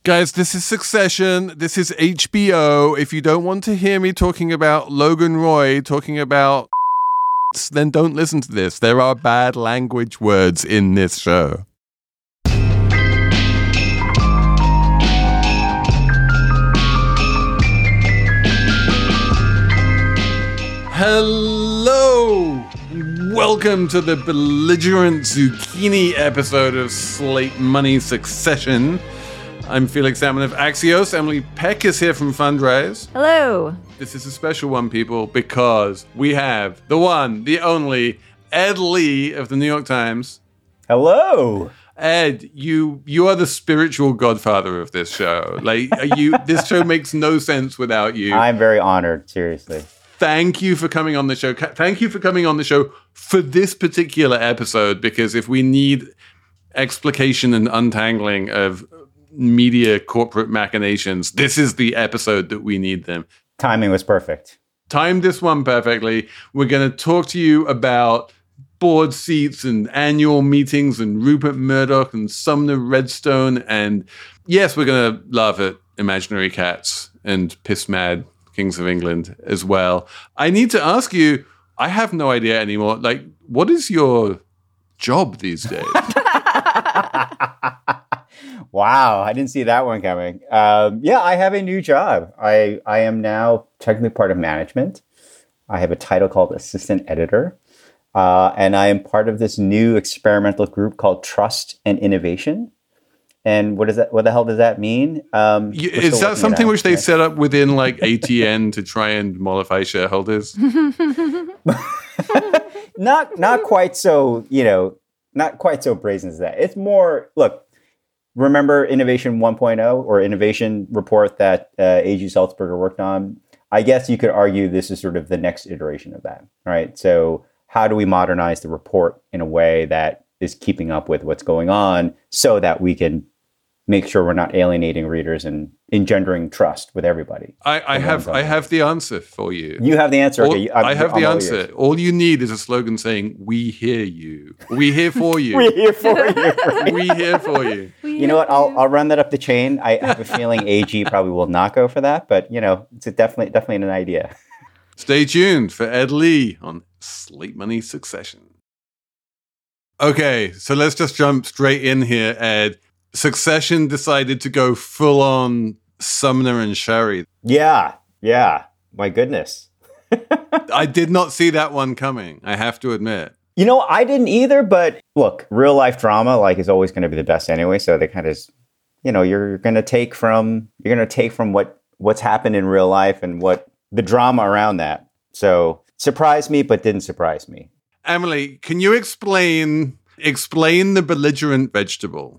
Guys, this is Succession. This is HBO. If you don't want to hear me talking about Logan Roy, talking about then don't listen to this. There are bad language words in this show. Hello! Welcome to the belligerent zucchini episode of Slate Money Succession. I'm Felix Salmon of Axios. Emily Peck is here from Fundraise. Hello. This is a special one, people, because we have the one, the only, Ed Lee of the New York Times. Hello. Ed, you are the spiritual godfather of this show. This show makes no sense without you. I'm very honored, seriously. Thank you for coming on the show. Thank you for coming on the show for this particular episode, because if we need explication and untangling of media corporate machinations, this is the episode that we need them. Timing was perfect. Timed this one perfectly. We're going to talk to you about board seats and annual meetings and Rupert Murdoch and Sumner Redstone. And yes, we're going to laugh at imaginary cats and piss mad Kings of England as well. I need to ask you, I have no idea anymore. What is your job these days? Wow, I didn't see that one coming. I have a new job. I am now technically part of management. I have a title called assistant editor. And I am part of this new experimental group called Trust and Innovation. And what the hell does that mean? Is that something which they set up within ATN to try and mollify shareholders? Not quite so, not quite so brazen as that. It's more, look, remember Innovation 1.0 or Innovation Report that A.G. Salzberger worked on? I guess you could argue this is sort of the next iteration of that, right? So how do we modernize the report in a way that is keeping up with what's going on so that we can make sure we're not alienating readers and engendering trust with everybody? I have the answer for you. You have the answer. Okay, I have the answer. All you need is a slogan saying, "We hear you. We here for you. We're here for you. Right? We here for you." You know what? I'll run that up the chain. I have a feeling AG probably will not go for that, but it's definitely an idea. Stay tuned for Ed Lee on Slate Money Succession. Okay, so let's just jump straight in here, Ed. Succession decided to go full on Sumner and Sherry. Yeah. My goodness. I did not see that one coming, I have to admit. I didn't either, but look, real life drama is always going to be the best anyway. So they kind of, you're going to take from what's happened in real life and what the drama around that. So surprised me, but didn't surprise me. Emily, can you explain the belligerent vegetable?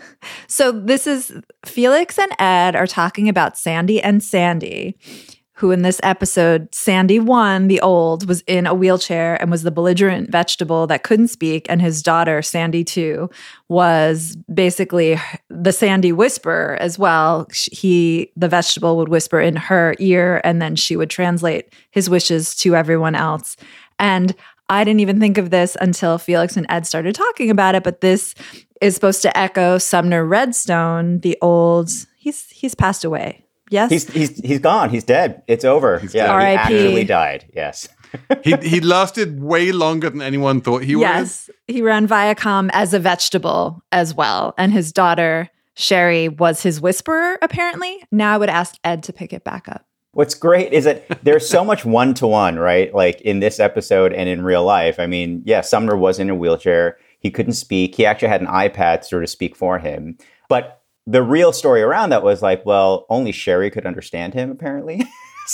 So this is Felix and Ed are talking about Sandy and Sandy, who in this episode, Sandy 1, the old, was in a wheelchair and was the belligerent vegetable that couldn't speak. And his daughter, Sandy 2, was basically the Sandy whisperer as well. The vegetable would whisper in her ear, and then she would translate his wishes to everyone else. And I didn't even think of this until Felix and Ed started talking about it, but this is supposed to echo Sumner Redstone, the old. He's passed away. Yes, he's gone. He's dead. It's over. He actually died. Yes. he lasted way longer than anyone thought he would. Yes, he ran Viacom as a vegetable as well, and his daughter Sherry was his whisperer. Apparently, now I would ask Ed to pick it back up. What's great is that there's so much one-to-one, right? In this episode and in real life. I mean, yeah, Sumner was in a wheelchair. He couldn't speak. He actually had an iPad sort of speak for him. But the real story around that was only Sherry could understand him, apparently.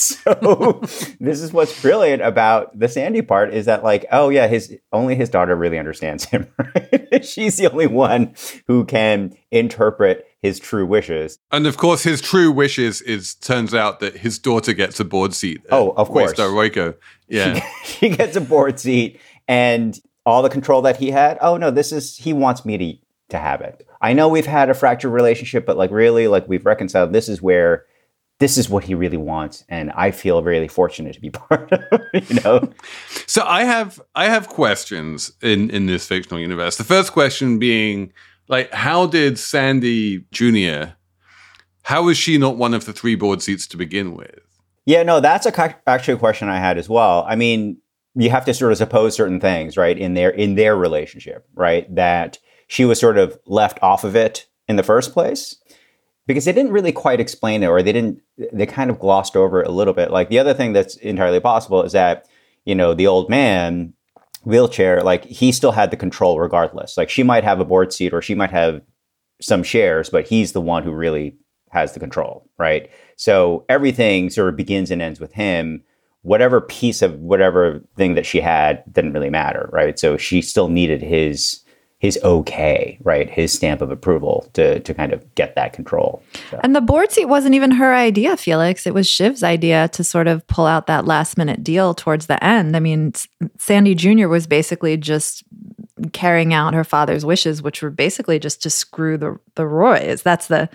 So this is what's brilliant about the Sandy part is that only his daughter really understands him, right? She's the only one who can interpret his true wishes. And of course, his true wishes turns out that his daughter gets a board seat. Of course. Royco. Yeah. She gets a board seat and all the control that he had. Oh no, he wants me to have it. I know we've had a fractured relationship, but really we've reconciled. This is what he really wants, and I feel really fortunate to be part of it, So I have questions in this fictional universe. The first question being, how did Sandy Jr. How is she not one of the 3 board seats to begin with? Yeah, no, that's actually a question I had as well. I mean, you have to sort of suppose certain things, right, in their relationship, right, that she was sort of left off of it in the first place because they didn't really quite explain it, or they kind of glossed over it a little bit. Like, the other thing that's entirely possible is that, you know, the old man wheelchair, like, he still had the control regardless. Like, she might have a board seat or she might have some shares, but he's the one who really has the control, right? So everything sort of begins and ends with him. Whatever piece of whatever thing that she had didn't really matter, right? So she still needed his okay, right? His stamp of approval to kind of get that control. So. And the board seat wasn't even her idea, Felix. It was Shiv's idea to sort of pull out that last minute deal towards the end. I mean, Sandy Jr. was basically just carrying out her father's wishes, which were basically just to screw the Roys. That's the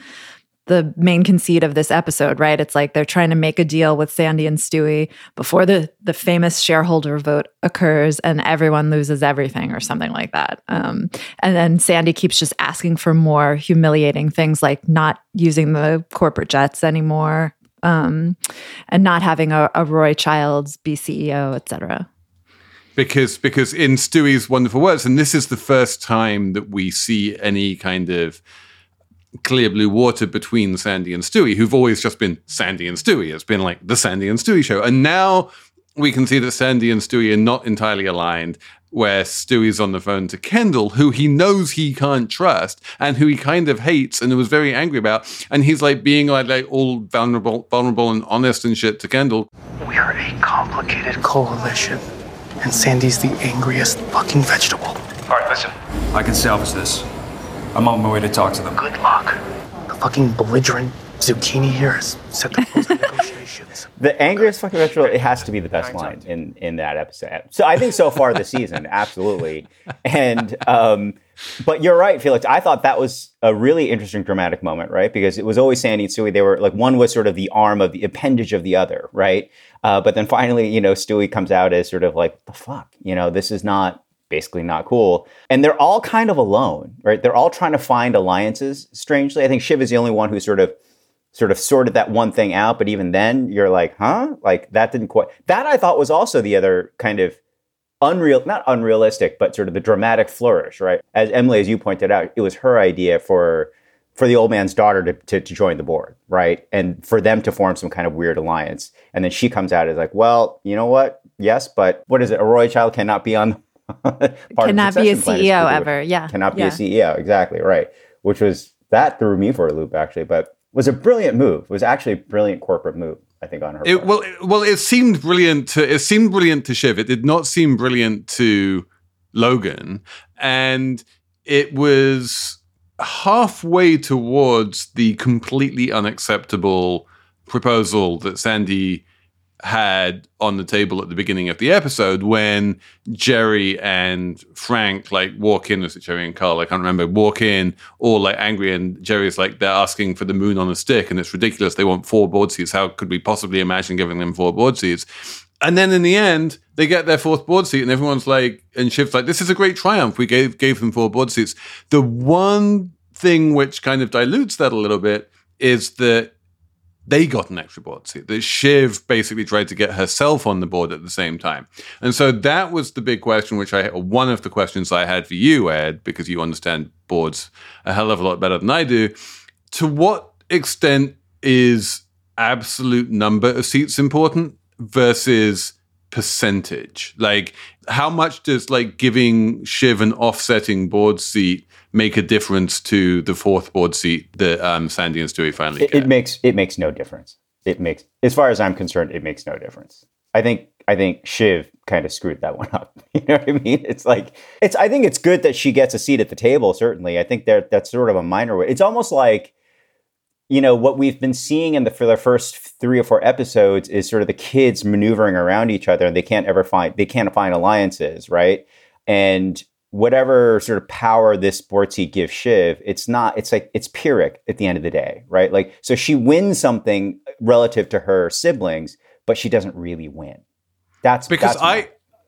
main conceit of this episode, right? It's like they're trying to make a deal with Sandy and Stewie before the famous shareholder vote occurs and everyone loses everything or something like that. And then Sandy keeps just asking for more humiliating things like not using the corporate jets anymore and not having a Roy Childs be CEO, et cetera. Because in Stewie's wonderful words, and this is the first time that we see any kind of clear blue water between Sandy and Stewie, who've always just been Sandy and Stewie. It's been like the Sandy and Stewie show. And now we can see that Sandy and Stewie are not entirely aligned, where Stewie's on the phone to Kendall, who he knows he can't trust and who he kind of hates and was very angry about. And he's like being like all vulnerable and honest and shit to Kendall. We are a complicated coalition, and Sandy's the angriest fucking vegetable. All right, listen. I can salvage this. I'm on my way to talk to them. Good luck. The fucking belligerent zucchini here has set the rules of negotiations. The angriest fucking vegetable, it has to be the best line in that episode. So I think so far this season, absolutely. And but you're right, Felix. I thought that was a really interesting dramatic moment, right? Because it was always Sandy and Stewie. They were like, one was sort of the arm of the appendage of the other, right? But then finally, you know, Stewie comes out as sort of like, the fuck, you know, this is basically not cool. And they're all kind of alone, right? They're all trying to find alliances, strangely. I think Shiv is the only one who sort of sorted that one thing out. But even then, you're like, huh? Like, that didn't quite... That, I thought, was also the other kind of not unrealistic, but sort of the dramatic flourish, right? As Emily, as you pointed out, it was her idea for the old man's daughter to join the board, right? And for them to form some kind of weird alliance. And then she comes out as like, well, you know what? Yes, but what is it? A Roy child cannot be on... cannot be a CEO ever. Yeah. Cannot be a CEO. Exactly. Right. Which that threw me for a loop, actually, but was a brilliant move. It was actually a brilliant corporate move, I think, on her part. It seemed brilliant to Shiv. It did not seem brilliant to Logan. And it was halfway towards the completely unacceptable proposal that Sandy had on the table at the beginning of the episode when Jerry and Frank like walk in, was it Jerry and Carl? I can't remember, walk in all like angry, and Jerry's like, they're asking for the moon on a stick and it's ridiculous. They want 4 board seats. How could we possibly imagine giving them 4 board seats? And then in the end, they get their 4th board seat and everyone's like, and Shiv's like, this is a great triumph. We gave them 4 board seats. The one thing which kind of dilutes that a little bit is that they got an extra board seat, that Shiv basically tried to get herself on the board at the same time. And so that was the big question, one of the questions I had for you, Ed, because you understand boards a hell of a lot better than I do. To what extent is absolute number of seats important versus percentage? Like, how much does like giving Shiv an offsetting board seat make a difference to the 4th board seat that Sandy and Stewie finally get? It makes no difference. As far as I'm concerned, it makes no difference. I think Shiv kind of screwed that one up. You know what I mean? It's like, I think it's good that she gets a seat at the table, certainly. I think that's sort of a minor way. It's almost like, you know, what we've been seeing for the first 3 or 4 episodes is sort of the kids maneuvering around each other, and they can't find alliances, right? And whatever sort of power this board seat gives Shiv, it's Pyrrhic at the end of the day, right? Like, so she wins something relative to her siblings, but she doesn't really win. That's because I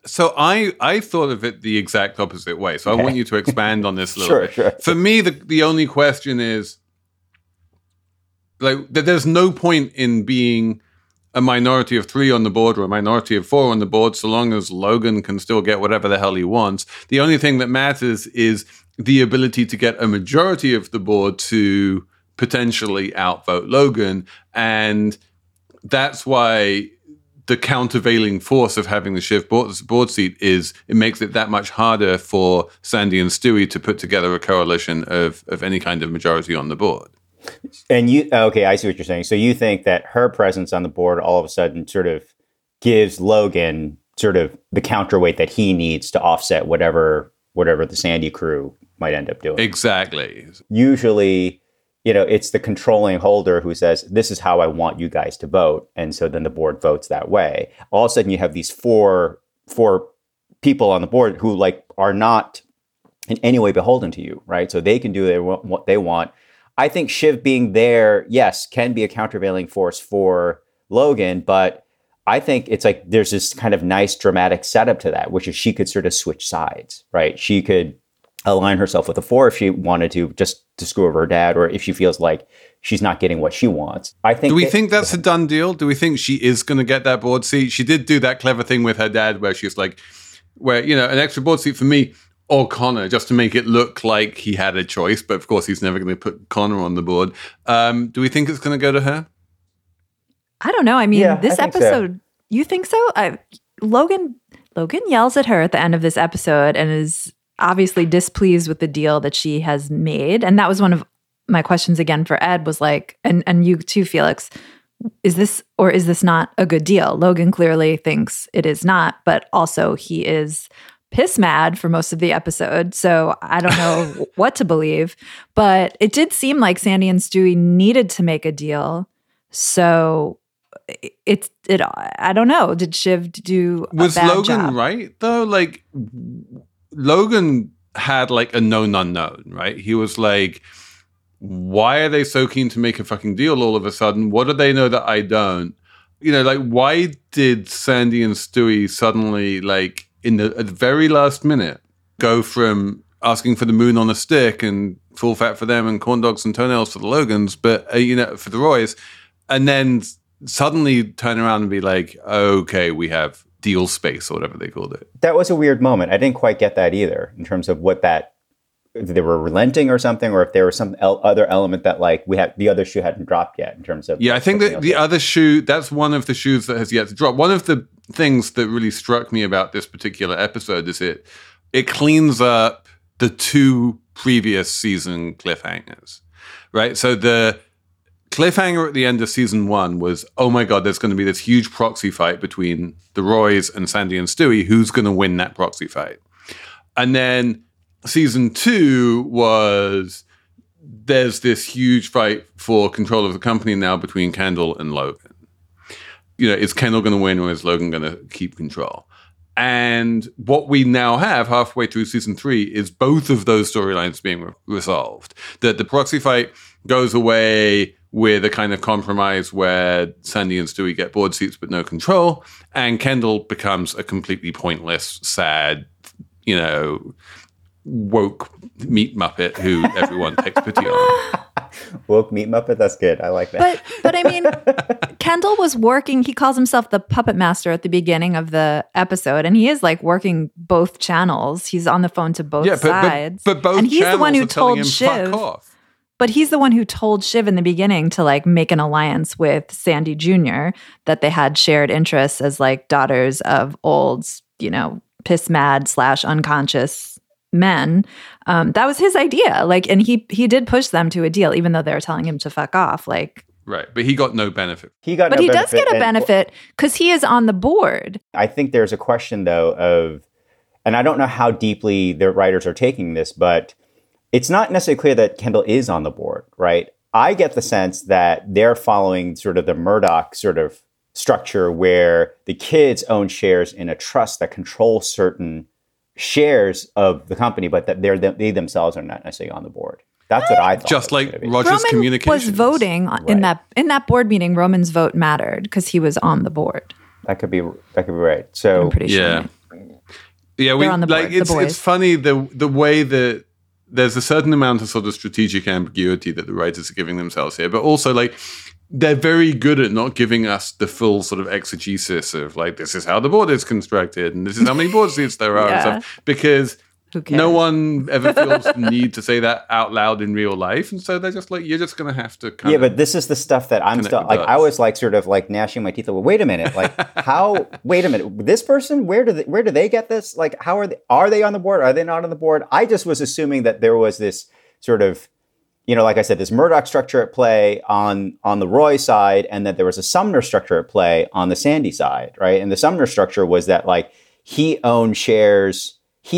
thought of it the exact opposite way. So okay. I want you to expand on this a little bit. Sure. For me, the only question is, like there's no point in being a minority of 3 on the board or a minority of 4 on the board, so long as Logan can still get whatever the hell he wants. The only thing that matters is the ability to get a majority of the board to potentially outvote Logan. And that's why the countervailing force of having the Shiv board seat is it makes it that much harder for Sandy and Stewie to put together a coalition of any kind of majority on the board. And okay, I see what you're saying. So you think that her presence on the board all of a sudden sort of gives Logan sort of the counterweight that he needs to offset whatever the Sandy crew might end up doing. Exactly. Usually, it's the controlling holder who says, this is how I want you guys to vote. And so then the board votes that way. All of a sudden you have these four people on the board who are not in any way beholden to you, right? So they can do what they want. I think Shiv being there, yes, can be a countervailing force for Logan, but I think it's like there's this kind of nice dramatic setup to that, which is she could sort of switch sides, right? She could align herself with the 4 if she wanted to, just to screw over her dad, or if she feels like she's not getting what she wants. I think. Do we think that's a done deal? Do we think she is going to get that board seat? She did do that clever thing with her dad where she's like, an extra board seat for me or Connor, just to make it look like he had a choice. But of course, he's never going to put Connor on the board. Do we think it's going to go to her? I don't know. I mean, this episode, you think so? Logan yells at her at the end of this episode and is obviously displeased with the deal that she has made. And that was one of my questions again for Ed was like, and you too, Felix, is this not a good deal? Logan clearly thinks it is not, but also he is piss mad for most of the episode. So I don't know what to believe, but it did seem like Sandy and Stewie needed to make a deal. So I don't know. Did Shiv do a was bad Logan job? Right though? Like Logan had like a known unknown, right? He was like, why are they so keen to make a fucking deal all of a sudden? What do they know that I don't? Why did Sandy and Stewie suddenly, like, at the very last minute, go from asking for the moon on a stick and full fat for them and corn dogs and toenails for the Logans, but, for the Roys, and then suddenly turn around and be like, okay, we have deal space or whatever they called it. That was a weird moment. I didn't quite get that either in terms of if they were relenting or something, or if there was some other element that the other shoe hadn't dropped yet in terms of. Yeah, I think that the other shoe, that's one of the shoes that has yet to drop. One of the things that really struck me about this particular episode is it cleans up the 2 previous season cliffhangers, right? So the cliffhanger at the end of season 1 was, oh my God, there's going to be this huge proxy fight between the Roys and Sandy and Stewie. Who's going to win that proxy fight? And then season 2 was, there's this huge fight for control of the company now between Kendall and Logan. Is Kendall going to win or is Logan going to keep control? And what we now have halfway through season 3 is both of those storylines being resolved. That the proxy fight goes away with a kind of compromise where Sandy and Stewie get board seats but no control, and Kendall becomes a completely pointless, sad, woke meat muppet who everyone takes pity on. Woke meat muppet, that's good. I like that. But I mean, Kendall was working. He calls himself the puppet master at the beginning of the episode, and he is like working both channels. He's on the phone to both sides. But both and he's channels the one who are telling told him, Shiv. fuck off. But he's the one who told Shiv in the beginning to like make an alliance with Sandy Jr., that they had shared interests as like daughters of old, piss mad / unconscious men. That was his idea. Like, and he did push them to a deal, even though they were telling him to fuck off. Like, right. But he got no benefit. He does get a benefit because he is on the board. I think there's a question though and I don't know how deeply the writers are taking this, but it's not necessarily clear that Kendall is on the board, right? I get the sense that they're following sort of the Murdoch sort of structure where the kids own shares in a trust that controls certain shares of the company, but that they themselves are not necessarily on the board. That's what I thought. Just like Roger's Roman communications. was voting in that board meeting. Roman's vote mattered because he was on the board. That could be right. So I'm pretty sure. Yeah, They're on the board, it's funny the way that there's a certain amount of sort of strategic ambiguity that the writers are giving themselves here, but also like they're very good at not giving us the full sort of exegesis of like, this is how the board is constructed and this is how many board seats there are and stuff, because no one ever feels the need to say that out loud in real life. And so they're just like, you're just going to have to kind of... Yeah, but this is the stuff that I'm still... Like, I was like sort of like gnashing my teeth. Like, wait a minute. Like, how... Wait a minute. This person, where do they get this? Like, how are they on the board? Are they not on the board? I just was assuming that there was this sort of, you know, like I said, this Murdoch structure at play on the Roy side, and that there was a Sumner structure at play on the Sandy side, right? And the Sumner structure was that like he owned shares...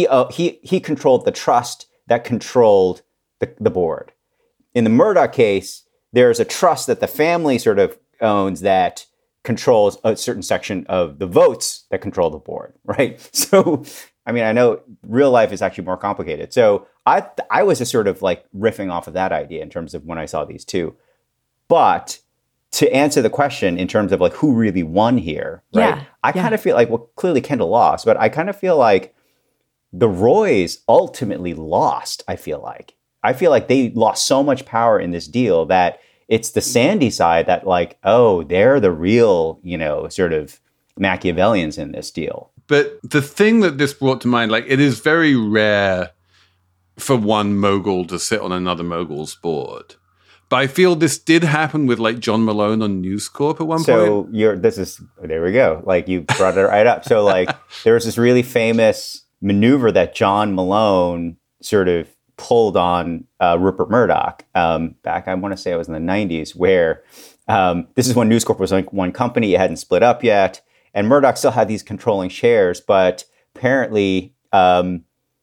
He controlled the trust that controlled the board. In the Murdoch case, there's a trust that the family sort of owns that controls a certain section of the votes that control the board, right? So, I mean, I know real life is actually more complicated. So I was just sort of like riffing off of that idea in terms of when I saw these two. But to answer the question in terms of like who really won here, right? I kind of feel like, well, clearly Kendall lost, but I kind of feel like the Roys ultimately lost, I feel like. I feel like they lost so much power in this deal that it's the Sandy side that like, oh, they're the real, you know, sort of Machiavellians in this deal. But the thing that this brought to mind, like, it is very rare for one mogul to sit on another mogul's board. But I feel this did happen with like John Malone on News Corp at one point. So there we go. Like you brought it right up. So like there was this really famous maneuver that John Malone sort of pulled on Rupert Murdoch back, I want to say it was in the 90s, where this is when News Corp was like one company, it hadn't split up yet, and Murdoch still had these controlling shares, but apparently John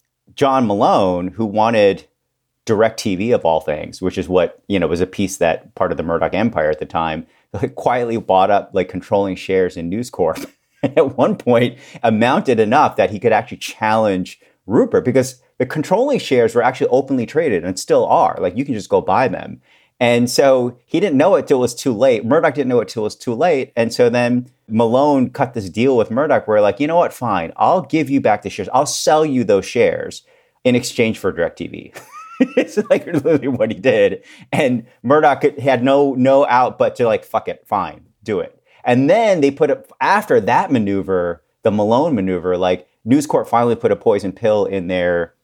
Malone, who wanted DirecTV of all things, which is what, you know, was a piece that part of the Murdoch empire at the time, like, quietly bought up like controlling shares in News Corp. At one point amounted enough that he could actually challenge Rupert, because the controlling shares were actually openly traded and still are. Like you can just go buy them. And so he didn't know it till it was too late. Murdoch didn't know it till it was too late. And so then Malone cut this deal with Murdoch where like, you know what, fine, I'll give you back the shares. I'll sell you those shares in exchange for DirecTV. It's like literally what he did. And Murdoch had no out but to like, fuck it, fine, do it. And then they put it after that maneuver, the Malone maneuver, like News Corp finally put a poison pill in their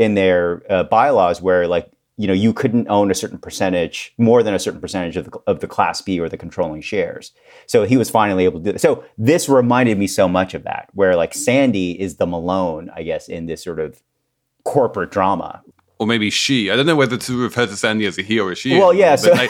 bylaws where like, you know, you couldn't own a certain percentage, more than a certain percentage of the Class B or the controlling shares. So he was finally able to do that. So this reminded me so much of that, where like Sandy is the Malone, I guess, in this sort of corporate drama. Or maybe she. I don't know whether to refer to Sandy as a he or a she. Well, yeah. So like,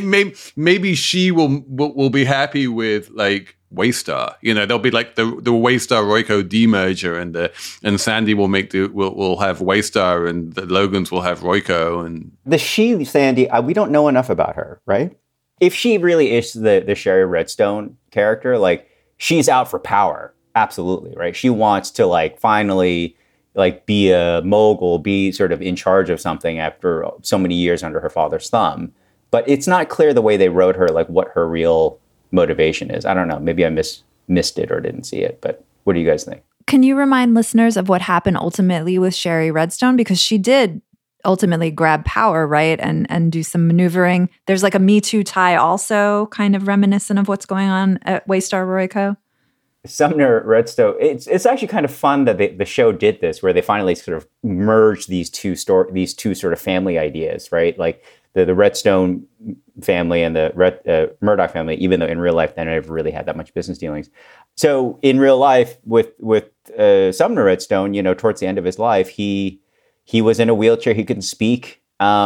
maybe she will be happy with like Waystar. You know, there'll be like the Waystar Royco demerger, and Sandy will have Waystar, and the Logans will have Royco. And the she Sandy, we don't know enough about her, right? If she really is the Sherry Redstone character, like she's out for power, absolutely, right? She wants to like finally like be a mogul, be sort of in charge of something after so many years under her father's thumb. But it's not clear the way they wrote her, like what her real motivation is. I don't know. Maybe I missed it or didn't see it. But what do you guys think? Can you remind listeners of what happened ultimately with Sherry Redstone? Because she did ultimately grab power, right? And do some maneuvering. There's like a Me Too tie also kind of reminiscent of what's going on at Waystar Royco. Sumner Redstone, it's actually kind of fun that the show did this, where they finally sort of merged these two sort of family ideas, right? Like the Redstone family and the Murdoch family, even though in real life they never really had that much business dealings. So in real life with Sumner Redstone, you know, towards the end of his life, he was in a wheelchair, he couldn't speak,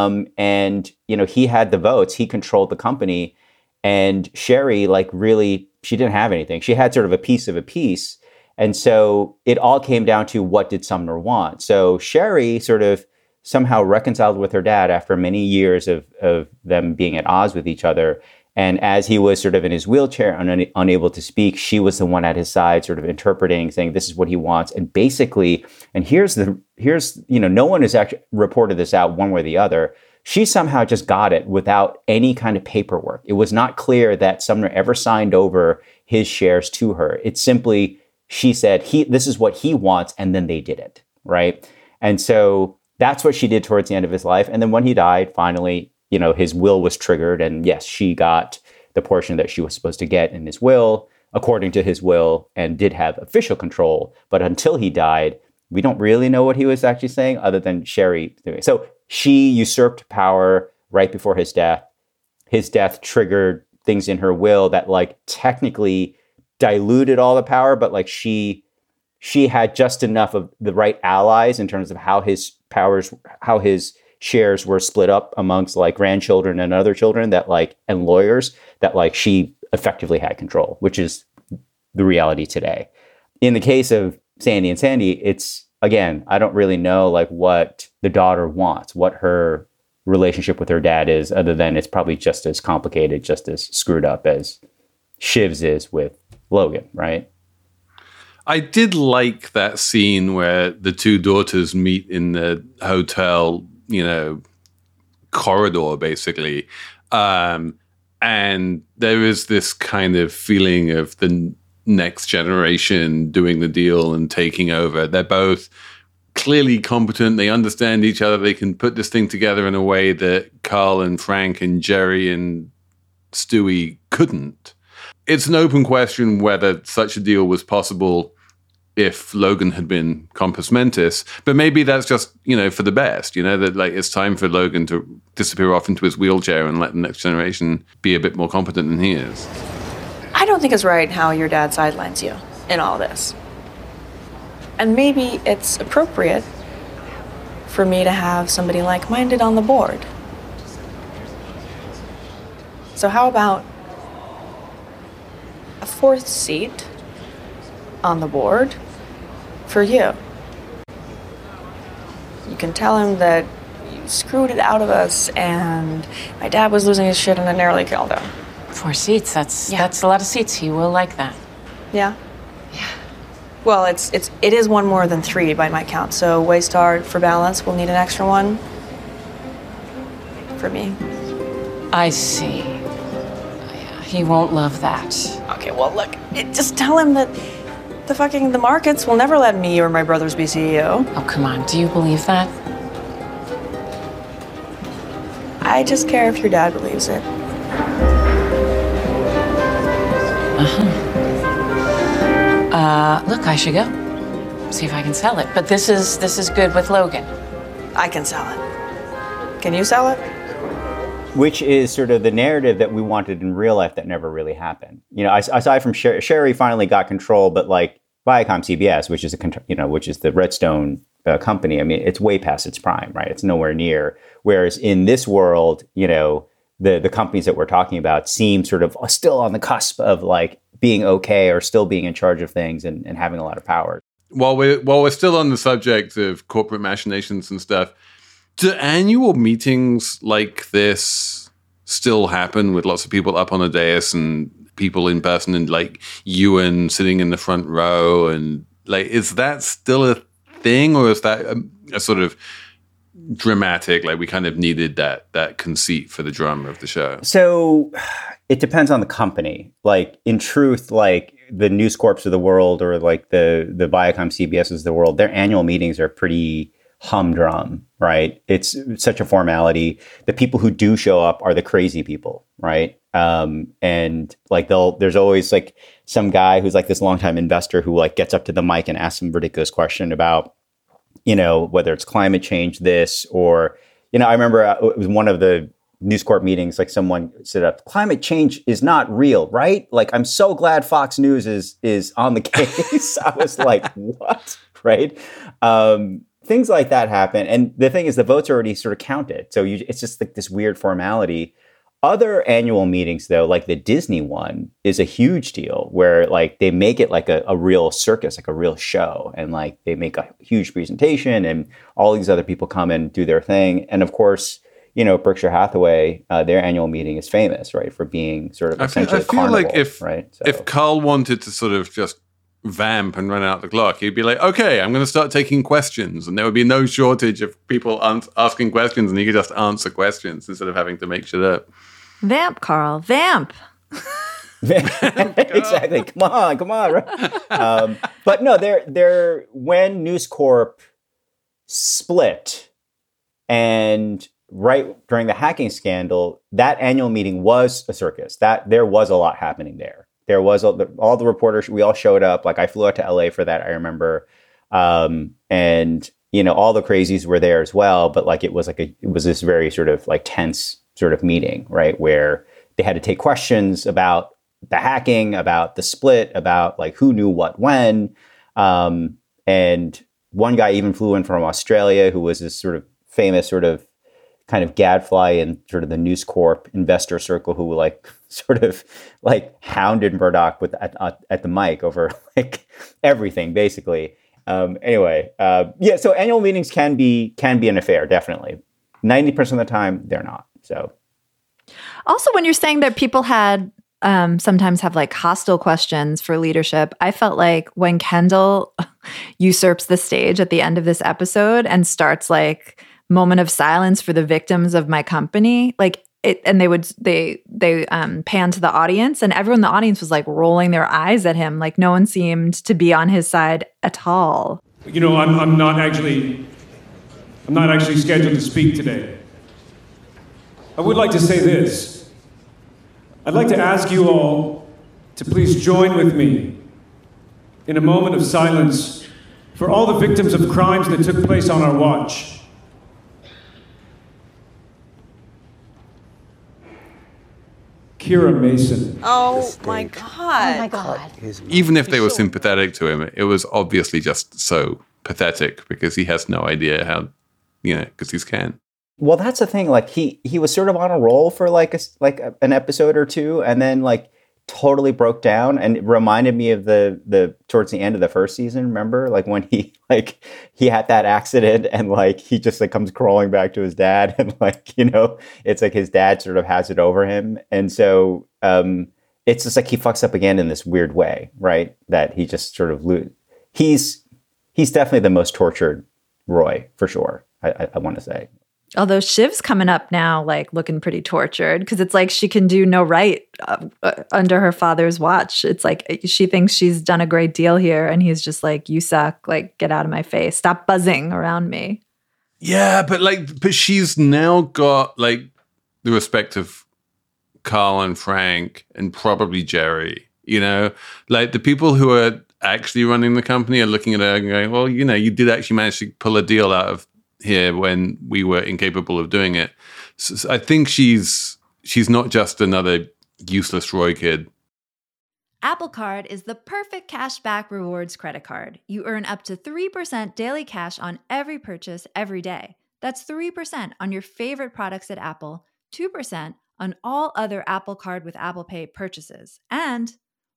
and you know, he had the votes, he controlled the company, and Sherry, like, really, she didn't have anything. She had sort of a piece of a piece. And so it all came down to what did Sumner want? So Sherry sort of somehow reconciled with her dad after many years of them being at odds with each other. And as he was sort of in his wheelchair and unable to speak, she was the one at his side sort of interpreting, saying this is what he wants. And basically, and here's, you know, no one has actually reported this out one way or the other. She somehow just got it without any kind of paperwork. It was not clear that Sumner ever signed over his shares to her. It's simply, she said, this is what he wants, and then they did it, right? And so that's what she did towards the end of his life. And then when he died, finally, his will was triggered. And yes, she got the portion that she was supposed to get in his will, according to his will, and did have official control. But until he died, we don't really know what he was actually saying other than Sherry doing it. So she usurped power right before his death. His death triggered things in her will that technically diluted all the power, but she had just enough of the right allies in terms of how his shares were split up amongst grandchildren and other children and lawyers that she effectively had control, which is the reality today. In the case of Sandy and Sandy, it's, again, I don't really know what the daughter wants, what her relationship with her dad is, other than it's probably just as complicated, just as screwed up as Shiv's is with Logan, right? I did like that scene where the two daughters meet in the hotel, corridor, basically. And there is this kind of feeling of the next generation doing the deal and taking over. They're both clearly competent. They understand each other. They can put this thing together in a way that Carl and Frank and Jerry and Stewie couldn't. It's an open question whether such a deal was possible if Logan had been compos mentis, but maybe that's just, for the best, that it's time for Logan to disappear off into his wheelchair and let the next generation be a bit more competent than he is. I don't think it's right how your dad sidelines you in all this. And maybe it's appropriate for me to have somebody like-minded on the board. So how about a fourth seat on the board for you? You can tell him that you screwed it out of us and my dad was losing his shit and I nearly killed him. 4 seats, that's a lot of seats. He will like that. Yeah? Yeah. Well, it is one more than 3 by my count, so Waystar, for balance, will need an extra one for me. I see. He won't love that. Okay, well, look, just tell him that the markets will never let me or my brothers be CEO. Oh, come on. Do you believe that? I just care if your dad believes it. Look, I should go. See if I can sell it. But this is good with Logan. I can sell it. Can you sell it? Which is sort of the narrative that we wanted in real life that never really happened. Aside from Sherry finally got control, but Viacom CBS, which is the Redstone company, I mean, it's way past its prime, right? It's nowhere near. Whereas in this world, the companies that we're talking about seem sort of still on the cusp of being okay or still being in charge of things and having a lot of power. While we're still on the subject of corporate machinations and stuff, do annual meetings like this still happen with lots of people up on a dais and people in person and Ewan sitting in the front row? And is that still a thing, or is that a sort of dramatic, we kind of needed that conceit for the drama of the show? So it depends on the company. In truth, the News Corps of the world or the Viacom CBSs of the world, their annual meetings are pretty humdrum, right? It's such a formality. The people who do show up are the crazy people, right? And there's always some guy who's this longtime investor who gets up to the mic and asks some ridiculous question about, whether it's climate change, this, or, I remember it was one of the News Corp meetings, someone said, climate change is not real, right? I'm so glad Fox News is on the case. I was what? Right? Things like that happen. And the thing is, the votes are already sort of counted. So it's just this weird formality. Other annual meetings, though, like the Disney one, is a huge deal where they make it a real circus, a real show. And they make a huge presentation and all these other people come and do their thing. And of course, Berkshire Hathaway, their annual meeting is famous, right, for being sort of essentially a carnival, right? So, if Carl wanted to sort of just vamp and run out the clock, he'd be okay, I'm going to start taking questions, and there would be no shortage of people asking questions, and he could just answer questions instead of having to make shit up. Vamp, Carl, vamp. Exactly. Come on, right? But no, when News Corp split, And right during the hacking scandal, that annual meeting was a circus. That there was a lot happening there. There was all the reporters. We all showed up. Like I flew out to LA for that. I remember, and all the crazies were there as well. But like it was this very sort of like tense sort of meeting, right, where they had to take questions about the hacking, about the split, about like who knew what when, and one guy even flew in from Australia who was this sort of famous sort of kind of gadfly in sort of the News Corp investor circle who like sort of like hounded Murdoch at the mic over like everything basically. So annual meetings can be an affair, definitely. 90% of the time they're not. So also when you're saying that people had sometimes have like hostile questions for leadership, I felt like when Kendall usurps the stage at the end of this episode and starts like moment of silence for the victims of my company, like it, and they pan to the audience, and everyone in the audience was like rolling their eyes at him, like no one seemed to be on his side at all. I'm not actually scheduled to speak today. I would like to say this. I'd like to ask you all to please join with me in a moment of silence for all the victims of crimes that took place on our watch. Kira Mason. Oh my God. Oh my God. Even if they were sympathetic to him, it was obviously just so pathetic because he has no idea how, because he's Ken. Well, that's the thing. Like he was sort of on a roll for an episode or two, and then like totally broke down, and it reminded me of the towards the end of the first season. Remember, like when he had that accident, and like he just like comes crawling back to his dad, and like it's like his dad sort of has it over him, and so it's just like he fucks up again in this weird way, right? That he just sort of he's definitely the most tortured Roy for sure. I want to say. Although Shiv's coming up now, like looking pretty tortured because it's like she can do no right under her father's watch. It's like she thinks she's done a great deal here, and he's just like, "You suck! Like, get out of my face! Stop buzzing around me." Yeah, but she's now got like the respect of Carl and Frank and probably Jerry. Like the people who are actually running the company are looking at her and going, "Well, you did actually manage to pull a deal out of here when we were incapable of doing it." So I think she's not just another useless Roy kid. Apple Card is the perfect cashback rewards credit card. You earn up to 3% daily cash on every purchase every day. That's 3% on your favorite products at Apple, 2% on all other Apple Card with Apple Pay purchases, and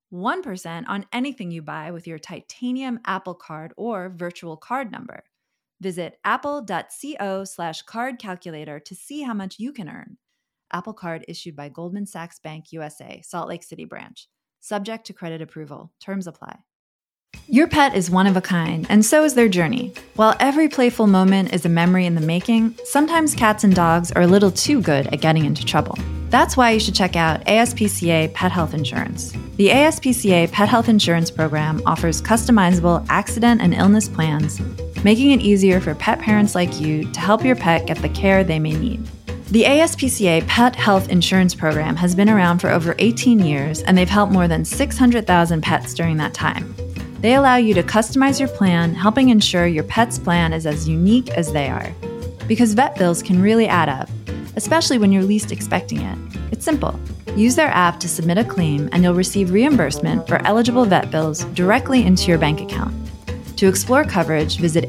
1% on anything you buy with your titanium Apple Card or virtual card number. Visit apple.co/card calculator to see how much you can earn. Apple Card issued by Goldman Sachs Bank USA, Salt Lake City branch. Subject to credit approval. Terms apply. Your pet is one of a kind, and so is their journey. While every playful moment is a memory in the making, sometimes cats and dogs are a little too good at getting into trouble. That's why you should check out ASPCA Pet Health Insurance. The ASPCA Pet Health Insurance Program offers customizable accident and illness plans, making it easier for pet parents like you to help your pet get the care they may need. The ASPCA Pet Health Insurance Program has been around for over 18 years, and they've helped more than 600,000 pets during that time. They allow you to customize your plan, helping ensure your pet's plan is as unique as they are. Because vet bills can really add up, especially when you're least expecting it. It's simple. Use their app to submit a claim, and you'll receive reimbursement for eligible vet bills directly into your bank account. To explore coverage, visit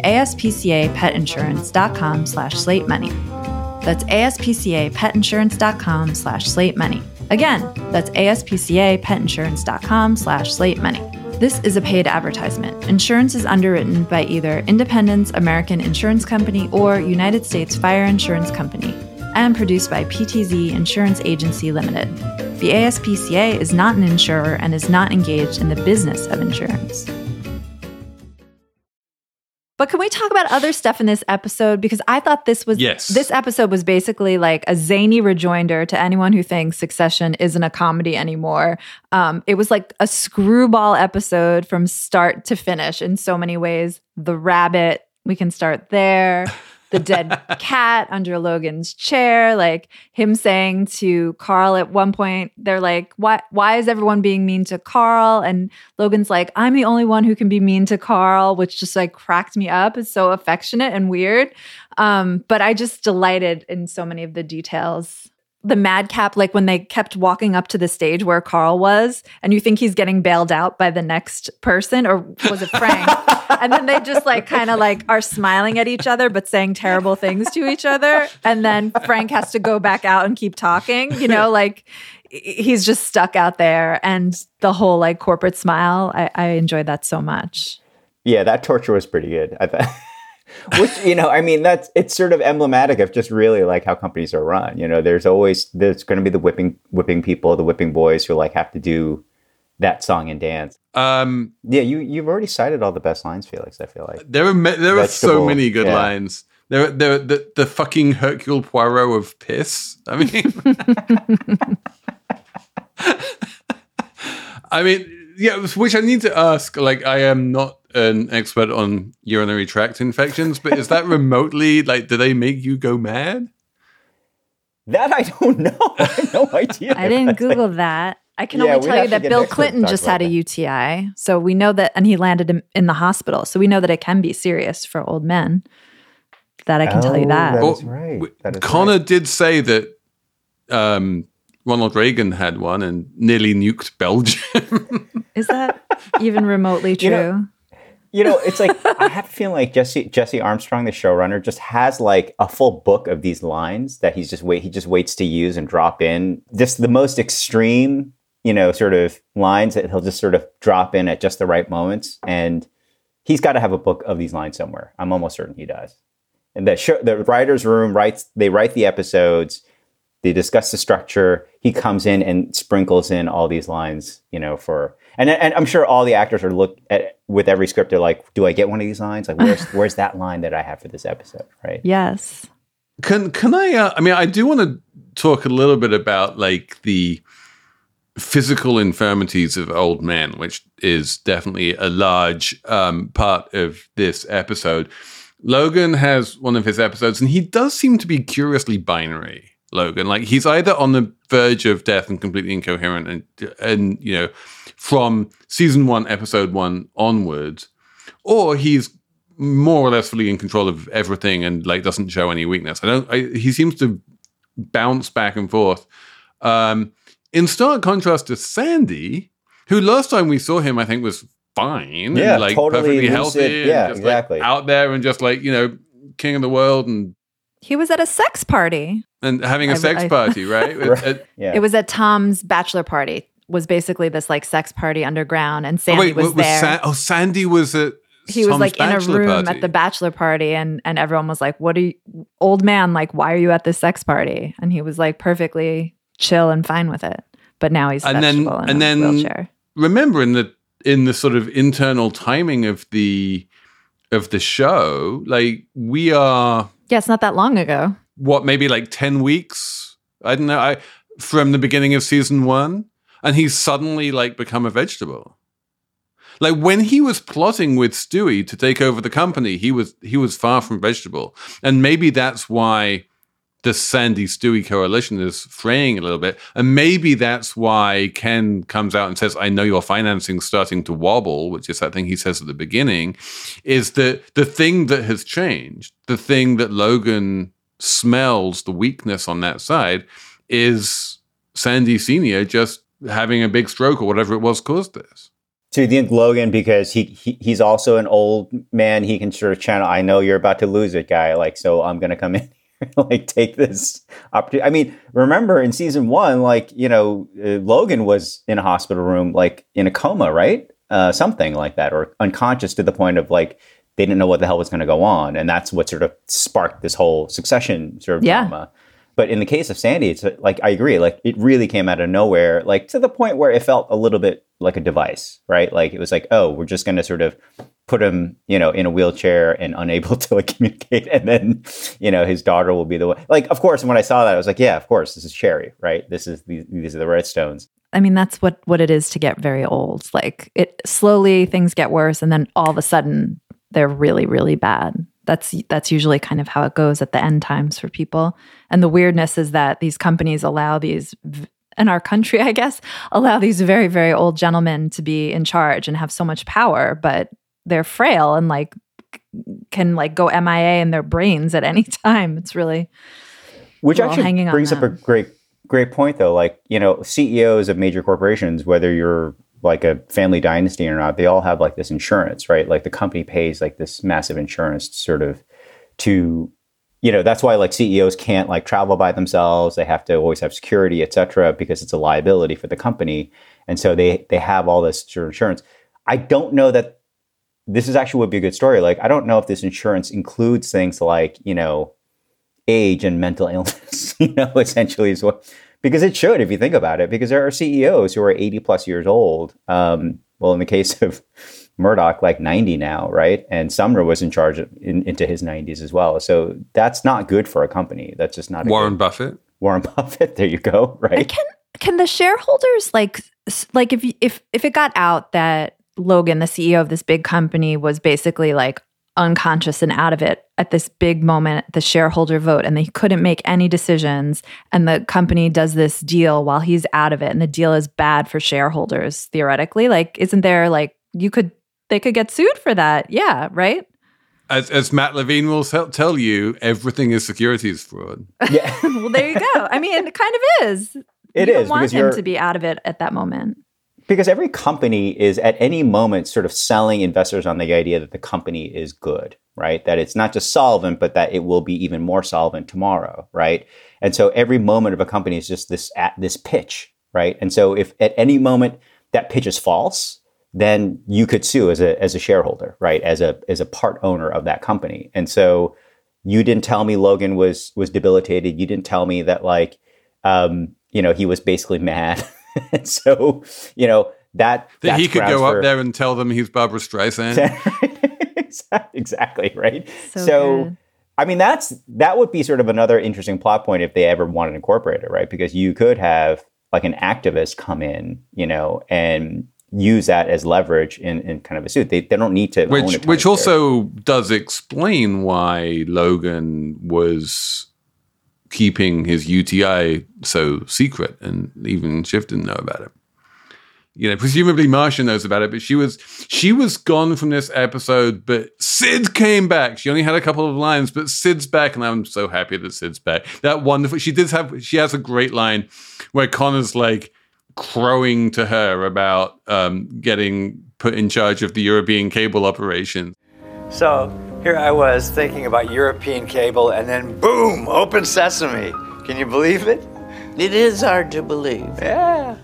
aspcapetinsurance.com/slatemoney. That's aspcapetinsurance.com/slatemoney. Again, that's aspcapetinsurance.com/slatemoney. This is a paid advertisement. Insurance is underwritten by either Independence American Insurance Company or United States Fire Insurance Company and produced by PTZ Insurance Agency Limited. The ASPCA is not an insurer and is not engaged in the business of insurance. But can we talk about other stuff in this episode? Because I thought this episode was basically like a zany rejoinder to anyone who thinks Succession isn't a comedy anymore. It was like a screwball episode from start to finish in so many ways. The rabbit, we can start there. the dead cat under Logan's chair, like him saying to Carl at one point, they're like, why is everyone being mean to Carl? And Logan's like, I'm the only one who can be mean to Carl, which just like cracked me up. It's so affectionate and weird. But I just delighted in so many of the details. The madcap, like when they kept walking up to the stage where Carl was, and you think he's getting bailed out by the next person, or was it Frank? And then they just like kind of like are smiling at each other, but saying terrible things to each other. And then Frank has to go back out and keep talking, you know, like he's just stuck out there. And the whole like corporate smile, I enjoyed that so much. Yeah, that torture was pretty good, I thought. Which, you know, I mean, it's sort of emblematic of just really like how companies are run. You know, there's going to be the whipping people, the whipping boys who like have to do that song and dance. Yeah, you've already cited all the best lines, Felix. I feel like there are so many good lines. They're the fucking Hercule Poirot of piss. I mean, yeah, which I need to ask. Like, I am not an expert on urinary tract infections, but is that remotely like? Do they make you go mad? That I don't know. I have no idea. I didn't Google that. I can only tell you that Bill Clinton just had a UTI. So we know that, and he landed in the hospital. So we know that it can be serious for old men. That I can tell you that. That is right. Connor did say that Ronald Reagan had one and nearly nuked Belgium. Is that even remotely true? You know, it's like, I have a feeling like Jesse Armstrong, the showrunner, just has like a full book of these lines that he just waits to use and drop in. Just the most extreme, you know, sort of lines that he'll just sort of drop in at just the right moments. And he's got to have a book of these lines somewhere. I'm almost certain he does. And the writer's room write the episodes. They discuss the structure. He comes in and sprinkles in all these lines, you know, and I'm sure all the actors are with every script. They're like, do I get one of these lines? Like, where's that line that I have for this episode? Right. Yes. Can I, I mean, I do want to talk a little bit about like the physical infirmities of old men, which is definitely a large part of this episode. Logan has one of his episodes, and he does seem to be curiously binary. Logan, like he's either on the verge of death and completely incoherent, and you know, from season 1, episode 1 onwards, or he's more or less fully in control of everything and like doesn't show any weakness. He seems to bounce back and forth. In stark contrast to Sandy, who last time we saw him, I think was fine, yeah, and like totally perfectly healthy, yeah, and just, exactly, like, out there and just like, you know, king of the world, and he was at a sex party and having a sex party, right? Yeah. It was at Tom's bachelor party. Was basically this like sex party underground, and Sandy was there. Sandy was at. He was like in a room at the bachelor party, and everyone was like, "What are you, old man? Like, why are you at this sex party?" And he was like perfectly chill and fine with it. But now he's in a wheelchair. Remember in the sort of internal timing of the show, like we are. Yeah, it's not that long ago. What, maybe like 10 weeks? I don't know. From the beginning of season 1, and he's suddenly like become a vegetable. Like when he was plotting with Stewie to take over the company, he was far from vegetable, and maybe that's why the Sandy-Stewie coalition is fraying a little bit, and maybe that's why Ken comes out and says, "I know your financing's starting to wobble," which is that thing he says at the beginning. Is that the thing that has changed? The thing that Logan smells the weakness on that side is Sandy Senior just having a big stroke or whatever it was caused this. So you think Logan, because he's also an old man, he can sort of channel, I know you're about to lose it, guy. Like, so I'm going to come in here, like take this opportunity. I mean, remember in season 1, like, you know, Logan was in a hospital room, like in a coma, right? Something like that, or unconscious to the point of like, they didn't know what the hell was going to go on. And that's what sort of sparked this whole Succession sort of drama. But in the case of Sandy, it's like, I agree, like it really came out of nowhere, like to the point where it felt a little bit like a device, right? Like it was like, oh, we're just going to sort of put him, you know, in a wheelchair and unable to like communicate. And then, you know, his daughter will be the one. Like, of course, when I saw that, I was like, yeah, of course, this is Sherry, right? These are the Redstones. I mean, that's what it is to get very old. Like it slowly things get worse, and then all of a sudden they're really, really bad. That's usually kind of how it goes at the end times for people. And the weirdness is that these companies allow these, in our country, I guess, allow these very, very old gentlemen to be in charge and have so much power, but they're frail and like can like go MIA in their brains at any time. It's really, which actually brings up a great point though. Like, you know, CEOs of major corporations, whether you're like a family dynasty or not, they all have like this insurance, right? Like the company pays like this massive insurance sort of to, you know, that's why like CEOs can't like travel by themselves. They have to always have security, et cetera, because it's a liability for the company. And so they have all this sort of insurance. I don't know that this is actually would be a good story. Like, I don't know if this insurance includes things like, you know, age and mental illness, you know, essentially is what, because it should, if you think about it, because there are CEOs who are 80 plus years old. Well, in the case of Murdoch, like 90 now, right? And Sumner was in charge into his 90s as well. So that's not good for a company. That's just not Warren Buffett. Warren Buffett. There you go. Right. Can the shareholders like if it got out that Logan, the CEO of this big company, was basically like unconscious and out of it at this big moment, the shareholder vote, and they couldn't make any decisions, and the company does this deal while he's out of it, and the deal is bad for shareholders theoretically, like isn't there like they could get sued for that? Yeah, right? As Matt Levine will tell you, everything is securities fraud. Yeah. Well, there you go. I mean, it kind of is. It you is don't want because him to be out of it at that moment. Because every company is at any moment sort of selling investors on the idea that the company is good, right? That it's not just solvent, but that it will be even more solvent tomorrow, right? And so every moment of a company is just this pitch, right? And so if at any moment that pitch is false, then you could sue as a shareholder, right? As a part owner of that company. And so you didn't tell me Logan was debilitated. You didn't tell me that like, you know, he was basically mad. And so, you know, that he could go up there and tell them he's Barbara Streisand. Exactly, right? So I mean, that would be sort of another interesting plot point if they ever wanted to incorporate it, right? Because you could have like an activist come in, you know, and use that as leverage in kind of a suit. They don't need to own a which also does explain why Logan was keeping his UTI so secret, and even Schiff didn't know about it. You know, presumably Marcia knows about it, but she was gone from this episode, but Sid came back. She only had a couple of lines, but Sid's back, and I'm so happy that Sid's back. That wonderful. She has a great line where Connor's like crowing to her about getting put in charge of the European cable operation. So here I was thinking about European cable, and then boom, open sesame. Can you believe it? It is hard to believe. Yeah.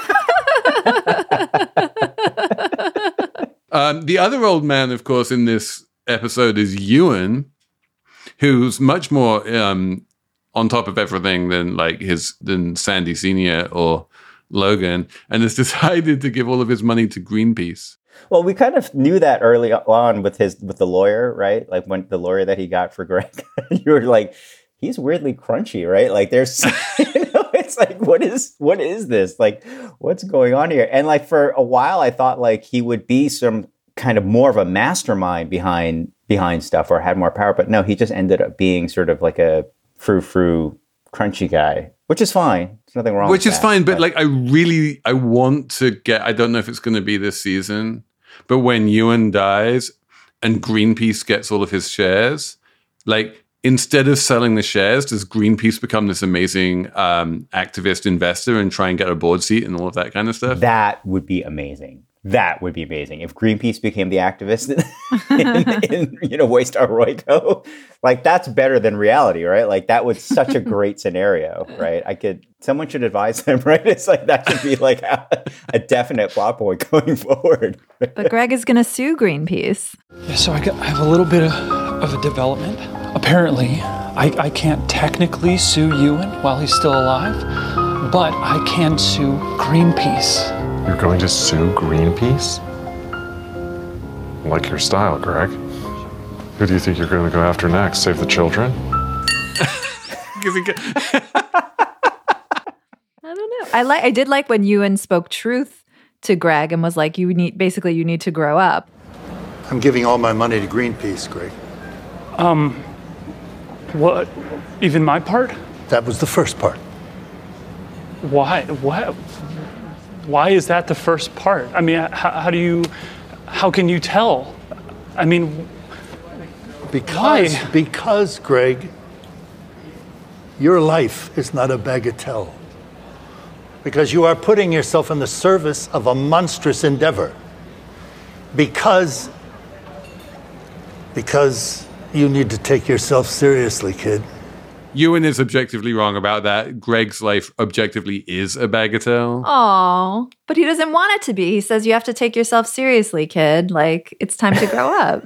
The other old man, of course, in this episode is Ewan, who's much more on top of everything than Sandy Sr. or Logan, and has decided to give all of his money to Greenpeace. Well, we kind of knew that early on with the lawyer, right? Like when the lawyer that he got for Greg, you were like, he's weirdly crunchy, right? Like there's, you know, it's like, what is this? Like, what's going on here? And like for a while, I thought like he would be some kind of more of a mastermind behind stuff or had more power, but no, he just ended up being sort of like a frou-frou crunchy guy, which is fine. There's nothing wrong with that. Which is fine, but like I want to get, I don't know if it's going to be this season, but when Ewan dies and Greenpeace gets all of his shares, like instead of selling the shares, does Greenpeace become this amazing activist investor and try and get a board seat and all of that kind of stuff? That would be amazing. That would be amazing. If Greenpeace became the activist in Waystar Royco, like that's better than reality, right? Like that was such a great scenario, right? Someone should advise them, right? It's like that should be like a definite plot point going forward. But Greg is going to sue Greenpeace. Yeah, so I have a little bit of a development. Apparently, I can't technically sue Ewan while he's still alive, but I can sue Greenpeace. You're going to sue Greenpeace? I like your style, Greg. Who do you think you're going to go after next? Save the children? I don't know. I did like when Ewan spoke truth to Greg and was like, you need to grow up. I'm giving all my money to Greenpeace, Greg. What? Even my part? That was the first part. Why? What? Why is that the first part? I mean, how can you tell? I mean, why? Because, Greg, your life is not a bagatelle. Because you are putting yourself in the service of a monstrous endeavor. Because you need to take yourself seriously, kid. Ewan is objectively wrong about that. Greg's life objectively is a bagatelle. Oh, but he doesn't want it to be. He says you have to take yourself seriously, kid. Like, it's time to grow up.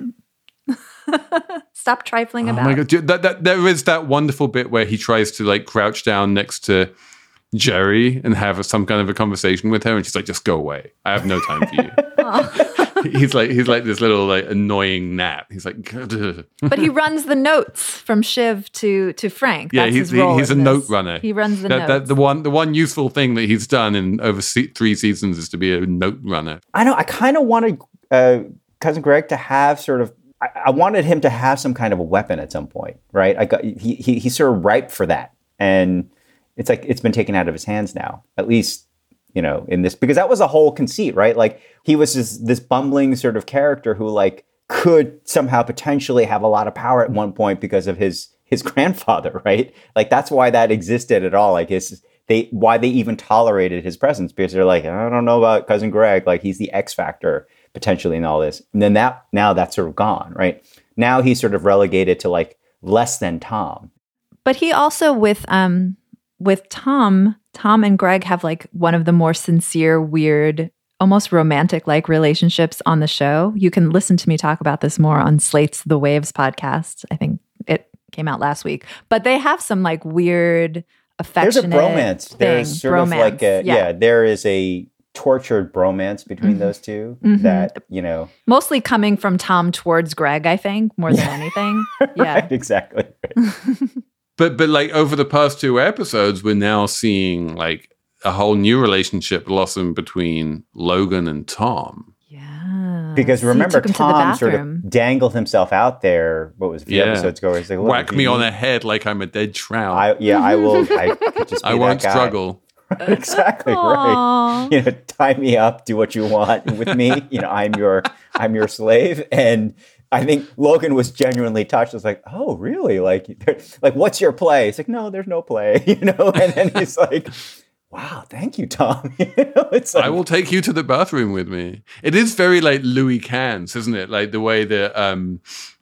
Stop trifling about. Oh my God. There is that wonderful bit where he tries to like crouch down next to Jerry and have some kind of a conversation with her, and she's like, just go away. I have no time for you. He's like this little like annoying gnat. He's like, but he runs the notes from Shiv to Frank. Yeah, That's he's his role a in note this. runner. He runs the notes. The one useful thing that he's done in over 3 seasons is to be a note runner. I know. I kind of wanted Cousin Greg to have sort of. I wanted him to have some kind of a weapon at some point, right? He's sort of ripe for that, and it's like it's been taken out of his hands now. At least, you know, in this, because that was a whole conceit, right? Like he was this bumbling sort of character who like could somehow potentially have a lot of power at one point because of his grandfather, right? Like that's why that existed at all. Like why they even tolerated his presence, because they're like, I don't know about Cousin Greg, like he's the X factor potentially in all this. And then now that's sort of gone, right? Now he's sort of relegated to like less than Tom. But he also with Tom and Greg have like one of the more sincere, weird, almost romantic-like relationships on the show. You can listen to me talk about this more on Slate's The Waves podcast. I think it came out last week. But they have some like weird, affectionate There's a bromance. There's sort of like there is a tortured bromance between those two that, you know. Mostly coming from Tom towards Greg, I think, more than anything. Yeah. Right, exactly. But like over the past 2 episodes, we're now seeing like a whole new relationship blossom between Logan and Tom. Yeah. Because remember, Tom sort of dangled himself out there. What was a few episodes ago? He's like, whack me on the head like I'm a dead trout. I will. I could just be I won't that guy. struggle. Exactly right. You know, tie me up, do what you want with me. You know, I'm your slave. And I think Logan was genuinely touched. It's like, oh, really? Like, what's your play? It's like, no, there's no play. You know, and then he's like, wow, thank you, Tom. You know, it's like, I will take you to the bathroom with me. It is very like Louis Cans, isn't it? Like the way that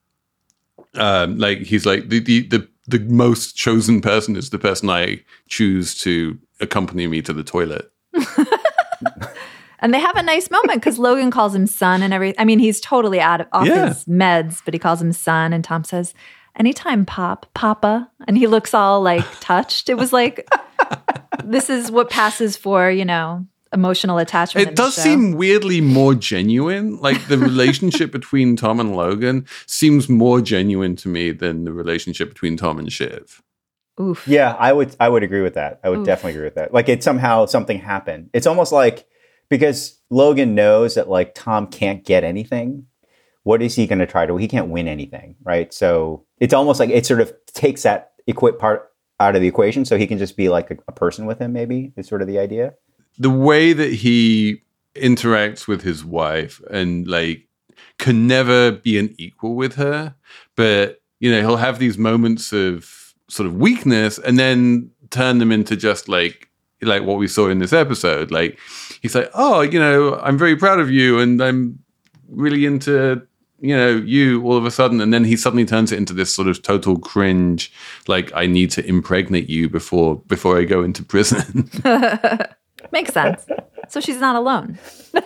like he's like the most chosen person is the person I choose to accompany me to the toilet. And they have a nice moment because Logan calls him son and everything. I mean, he's totally off his meds, but he calls him son. And Tom says, anytime, Papa. And he looks all like touched. It was like, this is what passes for, you know, emotional attachment. It does seem weirdly more genuine. Like the relationship between Tom and Logan seems more genuine to me than the relationship between Tom and Shiv. Oof. Yeah, I would agree with that. I would definitely agree with that. Like it somehow something happened. It's almost like because Logan knows that like Tom can't get anything. What is he going to try to? He can't win anything, right? So it's almost like it sort of takes that part out of the equation, so he can just be like a person with him. Maybe is sort of the idea. The way that he interacts with his wife and like can never be an equal with her, but you know he'll have these moments of sort of weakness and then turn them into just like what we saw in this episode. Like he's like, oh, you know, I'm very proud of you and I'm really into, you know, you all of a sudden. And then he suddenly turns it into this sort of total cringe. Like I need to impregnate you before I go into prison. Makes sense. So she's not alone.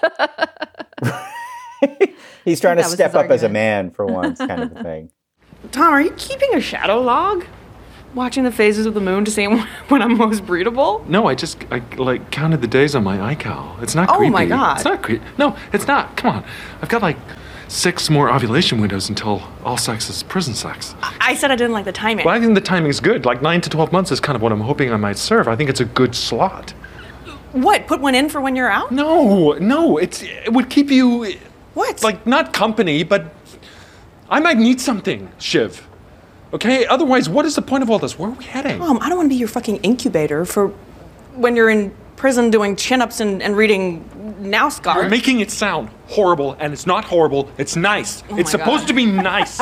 He's trying to step up as a man for once, kind of a thing. Tom, are you keeping a shadow log? Watching the phases of the moon to see when I'm most breathable? No, I like counted the days on my iCal. It's not creepy. Oh my God. It's not creepy. No, it's not. Come on. I've got like 6 more ovulation windows until all sex is prison sex. I said I didn't like the timing. Well, I think the timing's good. Like 9 to 12 months is kind of what I'm hoping I might serve. I think it's a good slot. What, put one in for when you're out? No, it would keep you... What? Like, not company, but I might need something, Shiv. okay? Otherwise, what is the point of all this? Where are we heading? Tom, I don't want to be your fucking incubator for when you're in prison doing chin-ups and reading NASCAR. You're making it sound horrible, and it's not horrible. It's nice. Oh It's supposed to be nice.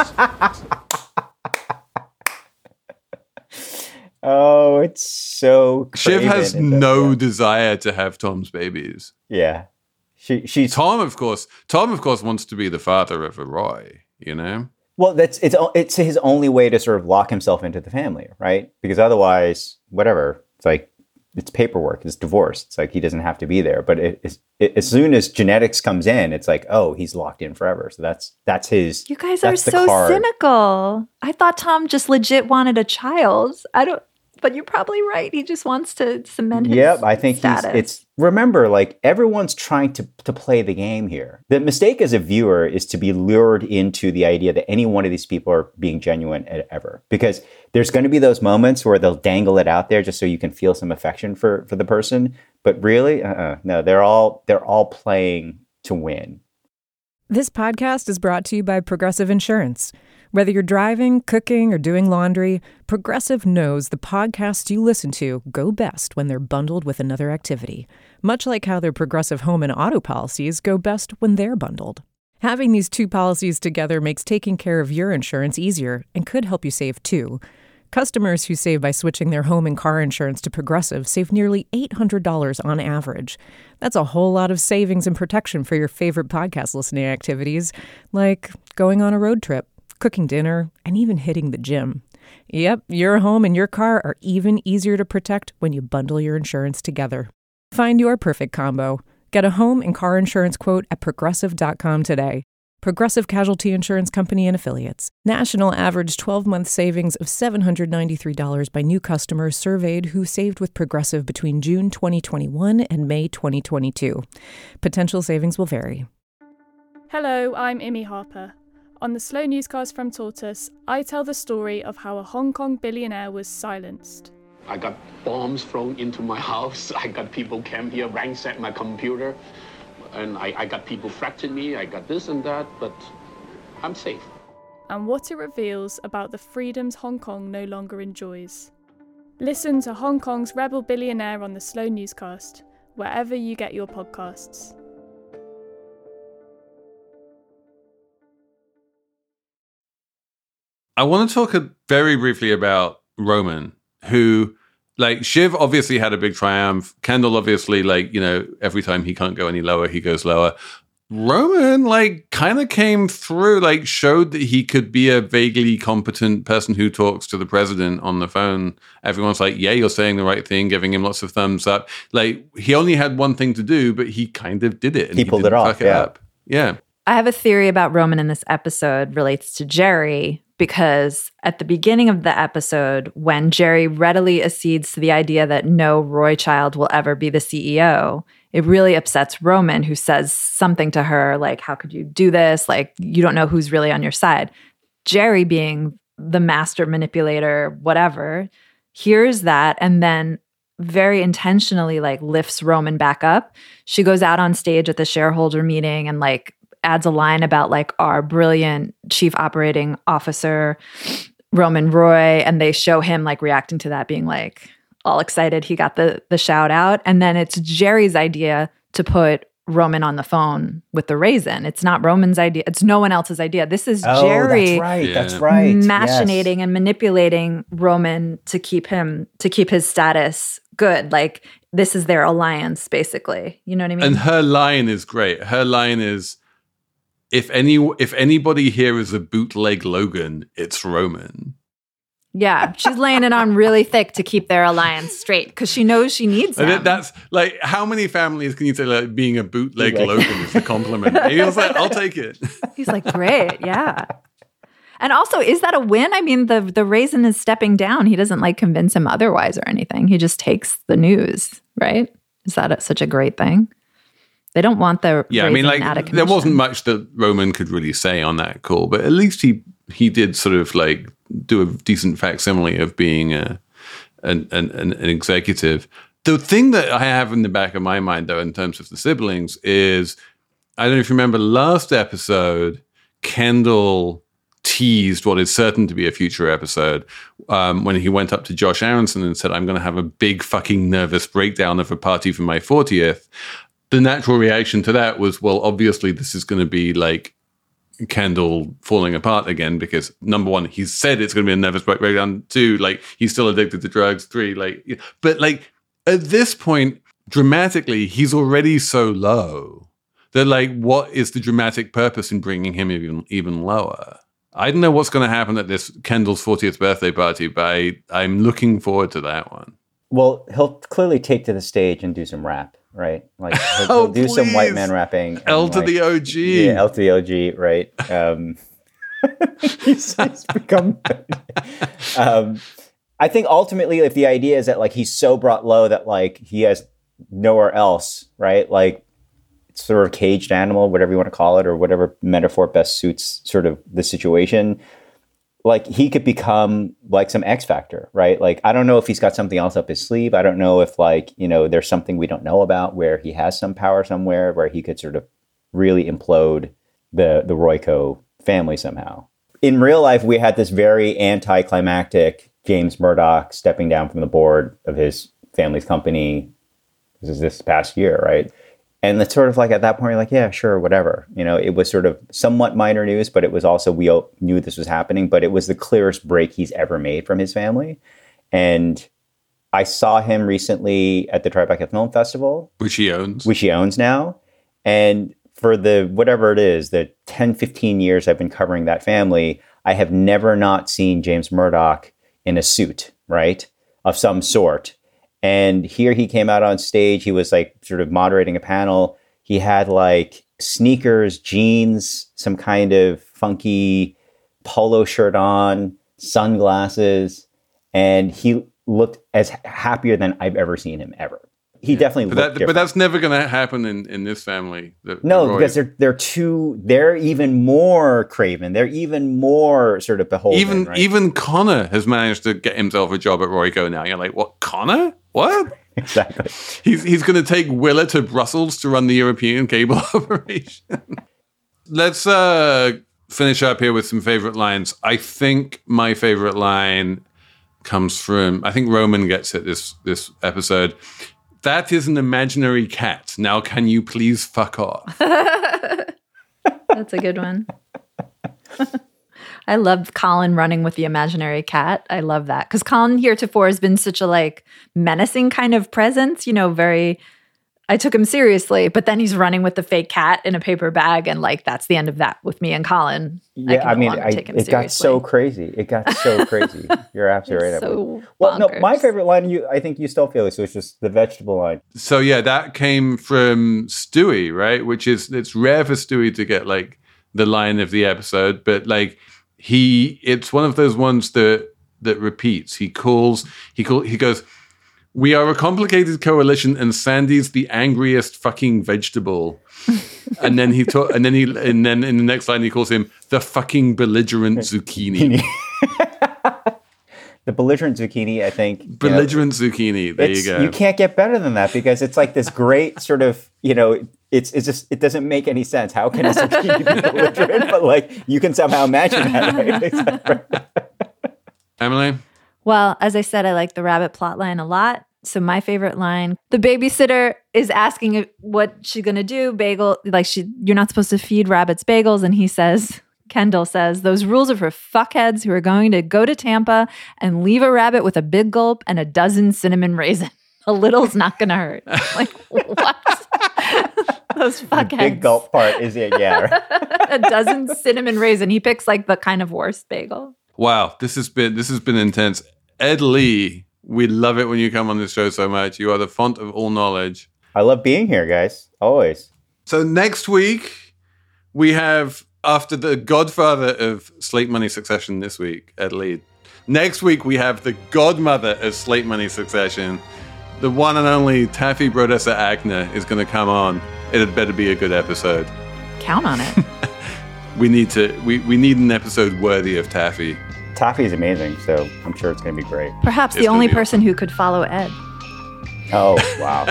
Oh, it's so Shiv has craven. no desire to have Tom's babies. Yeah. She's Tom, of course, wants to be the father of a Roy, you know? Well, it's his only way to sort of lock himself into the family, right? Because otherwise, whatever, it's like, it's paperwork, it's divorce. It's like he doesn't have to be there. But as soon as genetics comes in, it's like, oh, he's locked in forever. So that's his. You guys are so cynical. I thought Tom just legit wanted a child. But you're probably right. He just wants to cement his Yep, I think status. remember, like, everyone's trying to play the game here. The mistake as a viewer is to be lured into the idea that any one of these people are being genuine ever. Because there's going to be those moments where they'll dangle it out there just so you can feel some affection for the person. But really, no, they're all playing to win. This podcast is brought to you by Progressive Insurance. Whether you're driving, cooking, or doing laundry, Progressive knows the podcasts you listen to go best when they're bundled with another activity, much like how their Progressive home and auto policies go best when they're bundled. Having these two policies together makes taking care of your insurance easier and could help you save too. Customers who save by switching their home and car insurance to Progressive save nearly $800 on average. That's a whole lot of savings and protection for your favorite podcast listening activities, like going on a road trip, cooking dinner, and even hitting the gym. Yep, your home and your car are even easier to protect when you bundle your insurance together. Find your perfect combo. Get a home and car insurance quote at Progressive.com today. Progressive Casualty Insurance Company and Affiliates. National average 12-month savings of $793 by new customers surveyed who saved with Progressive between June 2021 and May 2022. Potential savings will vary. Hello, I'm Imi Harper. On the Slow Newscast from Tortoise, I tell the story of how a Hong Kong billionaire was silenced. I got bombs thrown into my house. I got people came here, ransacked my computer. And I got people threatening me. I got this and that, but I'm safe. And what it reveals about the freedoms Hong Kong no longer enjoys. Listen to Hong Kong's rebel billionaire on the Slow Newscast, wherever you get your podcasts. I want to talk very briefly about Roman, who, like, Shiv obviously had a big triumph. Kendall obviously, like, you know, every time he can't go any lower, he goes lower. Roman, like, kind of came through, like, showed that he could be a vaguely competent person who talks to the president on the phone. Everyone's like, yeah, you're saying the right thing, giving him lots of thumbs up. Like, he only had one thing to do, but he kind of did it. And he pulled it off, Yeah. I have a theory about Roman in this episode relates to Jerry, because at the beginning of the episode, when Jerry readily accedes to the idea that no Roychild will ever be the CEO, it really upsets Roman, who says something to her like, how could you do this? Like, you don't know who's really on your side. Jerry, being the master manipulator, whatever, hears that and then very intentionally, like, lifts Roman back up. She goes out on stage at the shareholder meeting and, like, adds a line about, like, our brilliant chief operating officer, Roman Roy, and they show him, like, reacting to that, being, like, all excited he got the shout out. And then it's Jerry's idea to put Roman on the phone with the raisin. It's not Roman's idea. It's no one else's idea. This is Jerry That's right. machinating and manipulating Roman to keep his status good. Like, this is their alliance, basically. You know what I mean? And her line is great. Her line is, if anybody here is a bootleg Logan, it's Roman. Yeah, she's laying it on really thick to keep their alliance straight because she knows she needs him. And that's like, how many families can you say, like, being a bootleg Logan is a compliment? And he was like, I'll take it. He's like, great, yeah. And also, is that a win? I mean, the raisin is stepping down. He doesn't, like, convince him otherwise or anything. He just takes the news, right? Is that such a great thing? They don't want the I mean, like, out of commission. there wasn't much that Roman could really say on that call, but at least he did sort of, like, do a decent facsimile of being an executive. The thing that I have in the back of my mind, though, in terms of the siblings, is, I don't know if you remember last episode, Kendall teased what is certain to be a future episode when he went up to Josh Aronson and said, I'm going to have a big fucking nervous breakdown of a party for my 40th. The natural reaction to that was, well, obviously this is going to be like Kendall falling apart again because number one, he said it's going to be a nervous breakdown. Two, like he's still addicted to drugs. Three, like, but like at this point, dramatically, he's already so low that like, what is the dramatic purpose in bringing him even lower? I don't know what's going to happen at this Kendall's 40th birthday party, but I'm looking forward to that one. Well, he'll clearly take to the stage and do some rap, right? Like he'll do some white man rapping. L to the OG. Yeah, L to the OG, right? He's become. I think ultimately, if the idea is that like he's so brought low that like he has nowhere else, right? Like it's sort of caged animal, whatever you want to call it, or whatever metaphor best suits sort of the situation. Like he could become like some X Factor, right? Like, I don't know if he's got something else up his sleeve. I don't know if like, you know, there's something we don't know about where he has some power somewhere where he could sort of really implode the Royko family somehow. In real life, we had this very anticlimactic James Murdoch stepping down from the board of his family's company. This is this past year, right? And it's sort of like at that point, you're like, yeah, sure, whatever. You know, it was sort of somewhat minor news, but it was also, we all knew this was happening, but it was the clearest break he's ever made from his family. And I saw him recently at the Tribeca Film Festival. Which he owns. Which he owns now. And for the, whatever it is, the 10, 15 years I've been covering that family, I have never not seen James Murdoch in a suit, right? Of some sort. And here he came out on stage. He was like sort of moderating a panel. He had like sneakers, jeans, some kind of funky polo shirt on, sunglasses. And he looked as happier than I've ever seen him ever. He definitely looked different. But that's never going to happen in this family. Because they're even more craven. They're even more sort of beholden. Even Connor has managed to get himself a job at Royco now. You're like, what, Connor? What? Exactly. He's going to take Willa to Brussels to run the European cable operation. Let's finish up here with some favorite lines. I think my favorite line comes from, I think Roman gets it this episode. That is an imaginary cat. Now, can you please fuck off? That's a good one. I love Colin running with the imaginary cat. I love that. Because Colin heretofore has been such a like menacing kind of presence, you know, very, I took him seriously, but then he's running with the fake cat in a paper bag. And like, that's the end of that with me and Colin. Yeah, it got so crazy. You're absolutely right. So well, no, my favorite line, I think you still feel this, was just the vegetable line. So yeah, that came from Stewie, right? Which is, it's rare for Stewie to get like the line of the episode, but like it's one of those ones that repeats. He goes, "We are a complicated coalition, and Sandy's the angriest fucking vegetable." and then in the next line he calls him the fucking belligerent zucchini. The belligerent zucchini, I think. Belligerent zucchini. There you go. You can't get better than that because it's like this great sort of, you know, it's just, it doesn't make any sense. How can a zucchini be belligerent? But like, you can somehow imagine that, right? Emily? Well, as I said, I like the rabbit plot line a lot. So my favorite line, the babysitter is asking what she's going to do. Bagel, like you're not supposed to feed rabbits bagels. And Kendall says, those rules are for fuckheads who are going to go to Tampa and leave a rabbit with a big gulp and a dozen cinnamon raisins. A little's not going to hurt. Like, what? Those fuckheads. The big gulp part is it, yeah. Right? A dozen cinnamon raisin. He picks like the kind of worst bagel. Wow, this has been intense. Ed Lee, we love it when you come on this show so much. You are the font of all knowledge. I love being here, guys. Always. So next week, we have, after the godfather of Slate Money Succession this week, Ed Lee. Next week, we have the godmother of Slate Money Succession. The one and only Taffy Brodesser Agner is going to come on. It had better be a good episode. Count on it. We need an episode worthy of Taffy. Taffy is amazing, so I'm sure it's going to be great. Perhaps the only person who could follow Ed. Oh, wow.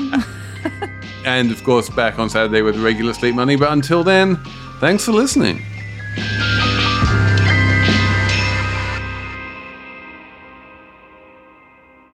And of course, back on Saturday with regular Slate Money. But until then, thanks for listening.